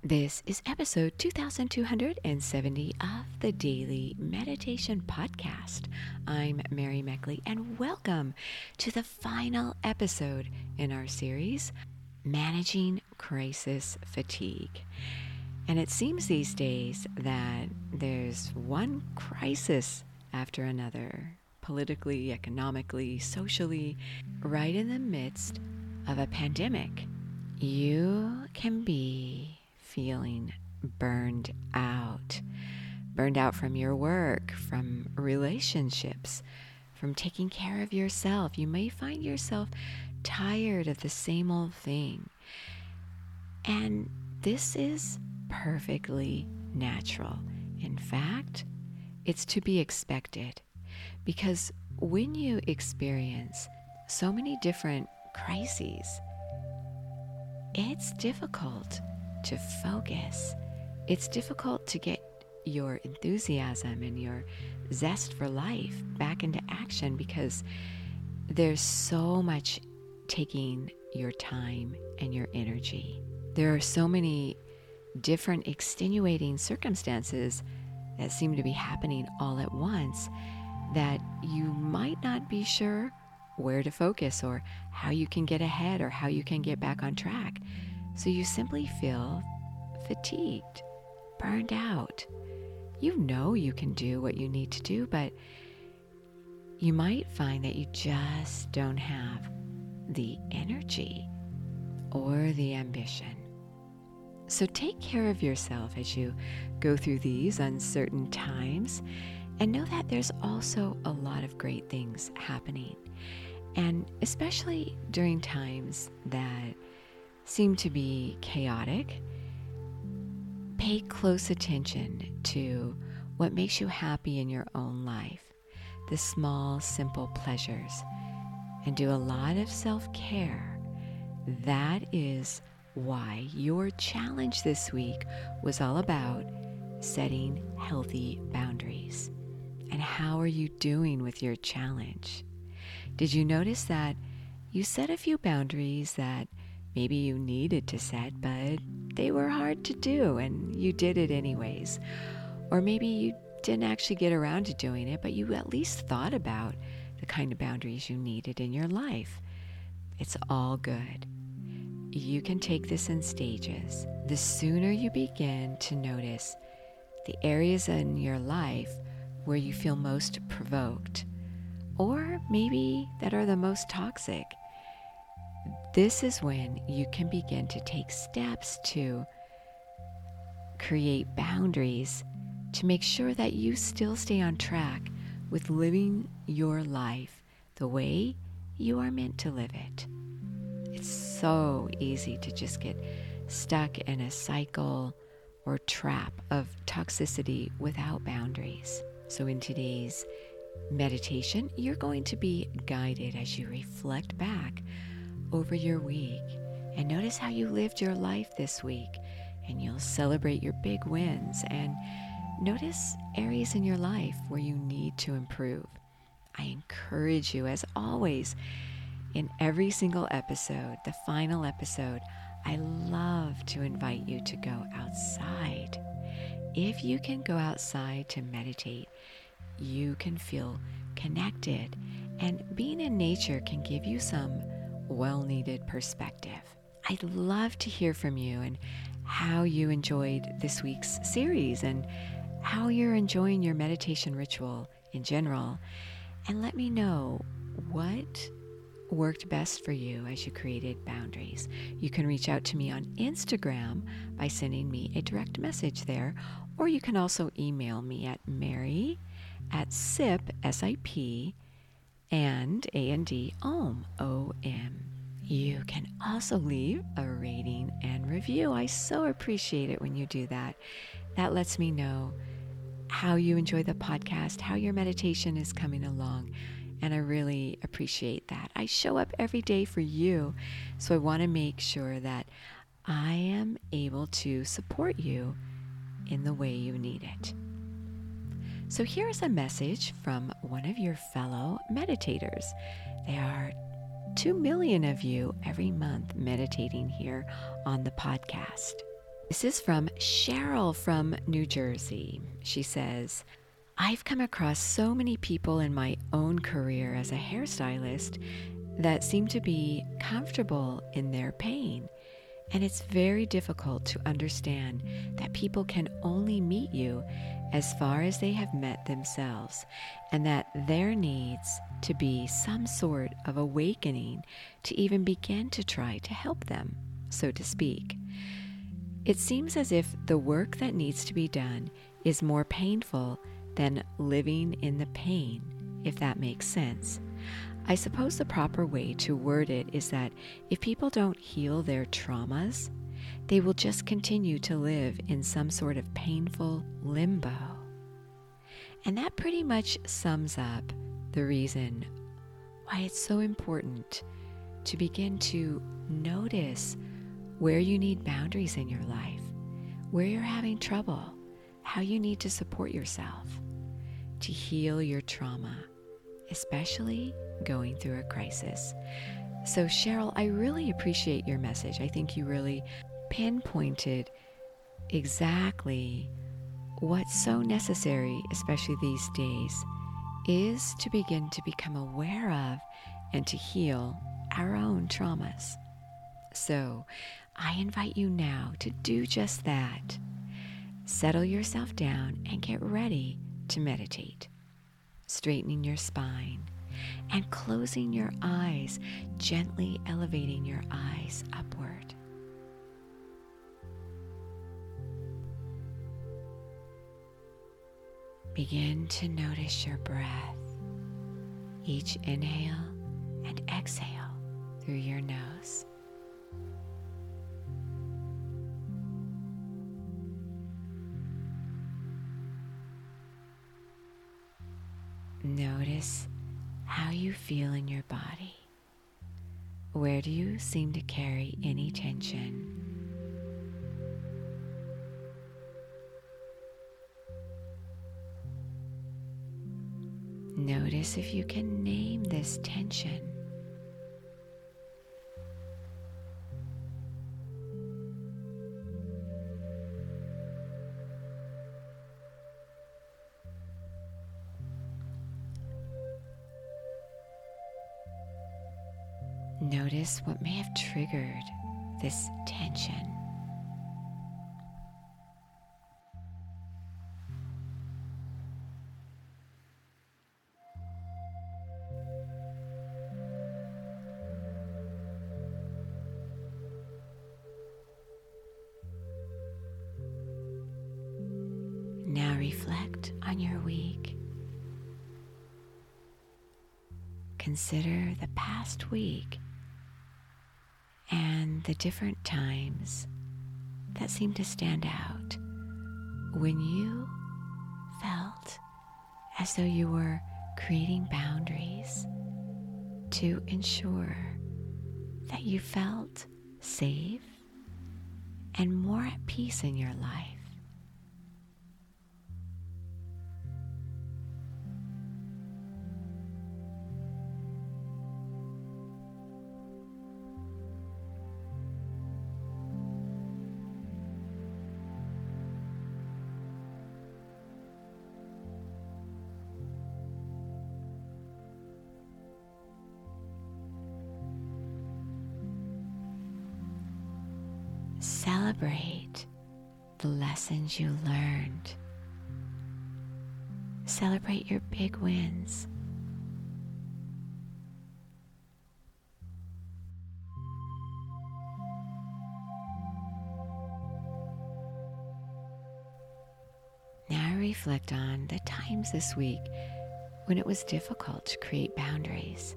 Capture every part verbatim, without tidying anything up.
This is episode two thousand two hundred seventy of the Daily Meditation Podcast. I'm Mary Meckley, and welcome to the final episode in our series, Managing Crisis Fatigue. And it seems these days that there's one crisis after another, politically, economically, socially, right in the midst of a pandemic. You can be feeling burned out, burned out from your work, from relationships, from taking care of yourself. You may find yourself tired of the same old thing. And this is perfectly natural. In fact, it's to be expected, because when you experience so many different crises, it's difficult to focus. It's difficult to get your enthusiasm and your zest for life back into action, because there's so much taking your time and your energy. There are so many different extenuating circumstances that seem to be happening all at once that you might not be sure where to focus or how you can get ahead or how you can get back on track. So you simply feel fatigued, burned out. You know you can do what you need to do, but you might find that you just don't have the energy or the ambition. So take care of yourself as you go through these uncertain times, and know that there's also a lot of great things happening. And especially during times that seem to be chaotic, pay close attention to what makes you happy in your own life, the small, simple pleasures, and do a lot of self-care. That is why your challenge this week was all about setting healthy boundaries. And how are you doing with your challenge? Did you notice that you set a few boundaries that maybe you needed to set, but they were hard to do and you did it anyways? Or maybe you didn't actually get around to doing it, but you at least thought about the kind of boundaries you needed in your life. It's all good. You can take this in stages. The sooner you begin to notice the areas in your life where you feel most provoked, or maybe that are the most toxic, this is when you can begin to take steps to create boundaries to make sure that you still stay on track with living your life the way you are meant to live it. It's so easy to just get stuck in a cycle or trap of toxicity without boundaries. So in today's meditation, you're going to be guided as you reflect back over your week and notice how you lived your life this week, and you'll celebrate your big wins and notice areas in your life where you need to improve. I encourage you, as always, in every single episode, the final episode, I love to invite you to go outside. If you can go outside to meditate, you can feel connected, and being in nature can give you some well-needed perspective. I'd love to hear from you and how you enjoyed this week's series and how you're enjoying your meditation ritual in general. And let me know what worked best for you as you created boundaries. You can reach out to me on Instagram by sending me a direct message there, or you can also email me at mary at sip, S I P, and A N D, om, O M. You can also leave a rating and review. I so appreciate it when you do that. That lets me know how you enjoy the podcast, how your meditation is coming along, and I really appreciate that. I show up every day for you, so I want to make sure that I am able to support you in the way you need it. So here's a message from one of your fellow meditators. There are two million of you every month meditating here on the podcast. This is from Cheryl from New Jersey. She says, I've come across so many people in my own career as a hairstylist that seem to be comfortable in their pain. And it's very difficult to understand that people can only meet you as far as they have met themselves, and that there needs to be some sort of awakening to even begin to try to help them, so to speak. It seems as if the work that needs to be done is more painful than living in the pain, if that makes sense. I suppose the proper way to word it is that if people don't heal their traumas, they will just continue to live in some sort of painful limbo. And that pretty much sums up the reason why it's so important to begin to notice where you need boundaries in your life, where you're having trouble, how you need to support yourself to heal your trauma, especially going through a crisis. So Cheryl, I really appreciate your message. I think you really pinpointed exactly what's so necessary, especially these days, is to begin to become aware of and to heal our own traumas. So I invite you now to do just that. Settle yourself down and get ready to meditate, straightening your spine and closing your eyes, gently elevating your eyes upward. Begin to notice your breath, each inhale and exhale through your nose. Notice how you feel in your body. Where do you seem to carry any tension? Notice if you can name this tension. Notice what may have triggered this tension. Now reflect on your week. Consider the past week and the different times that seem to stand out when you felt as though you were creating boundaries to ensure that you felt safe and more at peace in your life. Celebrate the lessons you learned. Celebrate your big wins. Now reflect on the times this week when it was difficult to create boundaries,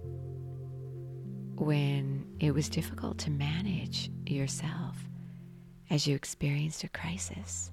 when it was difficult to manage yourself as you experienced a crisis.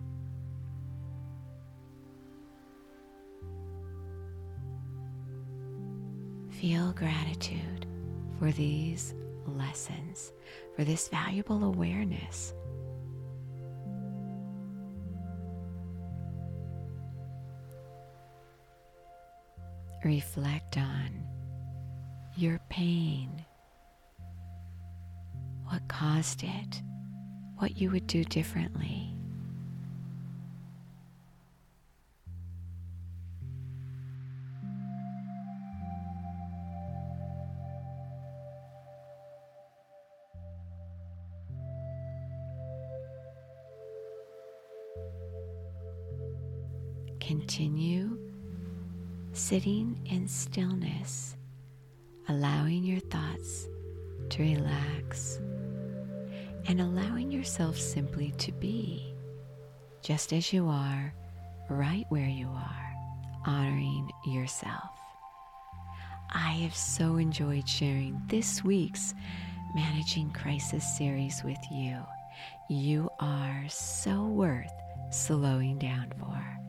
Feel gratitude for these lessons, for this valuable awareness. Reflect on your pain. What caused it? what you would do differently. Continue sitting in stillness, allowing your thoughts to relax and allowing yourself simply to be just as you are, right where you are, honoring yourself. I have so enjoyed sharing this week's Managing Crisis series with you. You are so worth slowing down for.